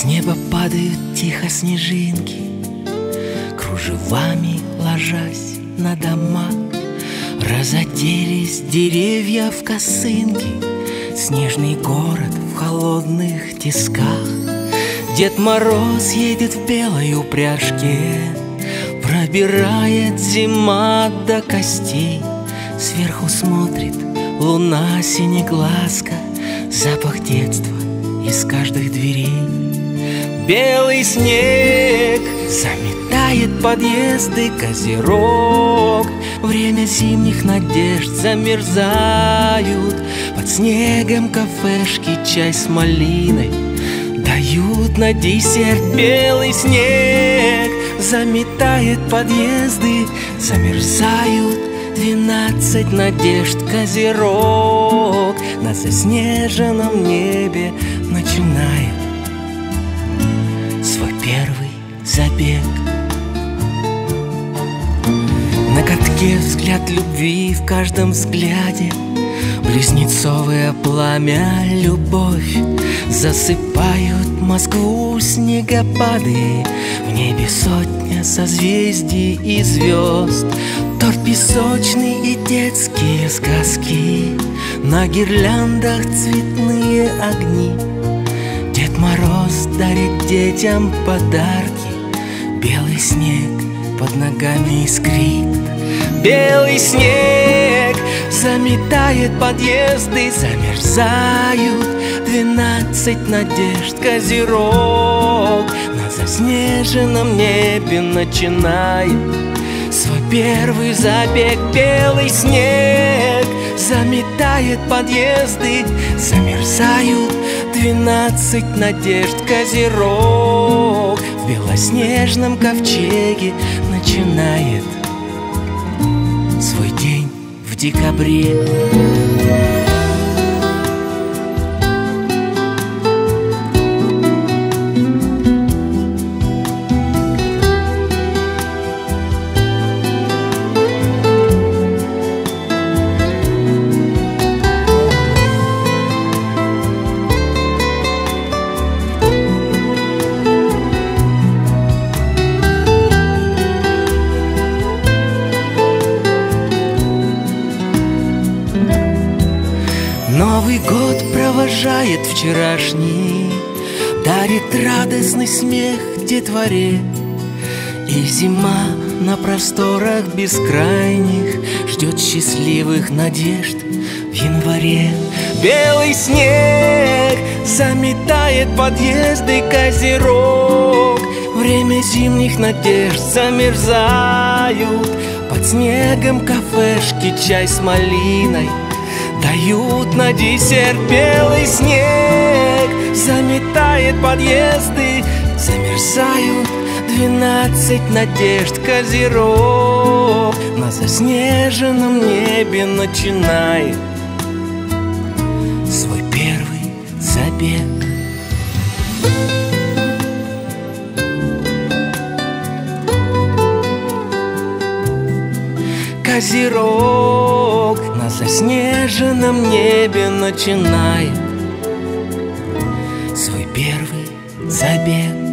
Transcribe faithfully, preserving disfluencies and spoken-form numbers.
С неба падают тихо снежинки, кружевами ложась на дома. Разоделись деревья в косынки, снежный город в холодных тисках. Дед Мороз едет в белой упряжке, пробирает зима до костей. Сверху смотрит луна синеглазка, запах детства из каждых дверей. Белый снег заметает подъезды, Козерог. Время зимних надежд замерзают. Под снегом кафешки чай с малиной дают на десерт. Белый снег заметает подъезды, замерзают. Двенадцать надежд, Козерог на заснеженном небе начинает свой первый забег. На катке взгляд любви в каждом взгляде, близнецовое пламя, любовь. Засыпают Москву снегопады, в небе сотня созвездий и звезд. Торт песочный и детские сказки, на гирляндах цветные огни. Дед Мороз дарит детям подарки, белый снег под ногами искрит. Белый снег заметает подъезды, замерзают. Двенадцать надежд, Козерог на заснеженном небе начинает свой первый забег. Белый снег заметает подъезды, замерзают. Двенадцать надежд, Козерог в белоснежном ковчеге начинает свой день в декабре. Новый год провожает вчерашний, дарит радостный смех детворе. И зима на просторах бескрайних ждет счастливых надежд в январе. Белый снег заметает подъезды, Козерог. Время зимних надежд замерзают. Под снегом кафешки чай с малиной дают на десерт. Белый снег заметает подъезды, замерзают. Двенадцать надежд, Козерог на заснеженном небе начинает свой первый забег. Козерог на заснеженном небе начинает свой первый забег.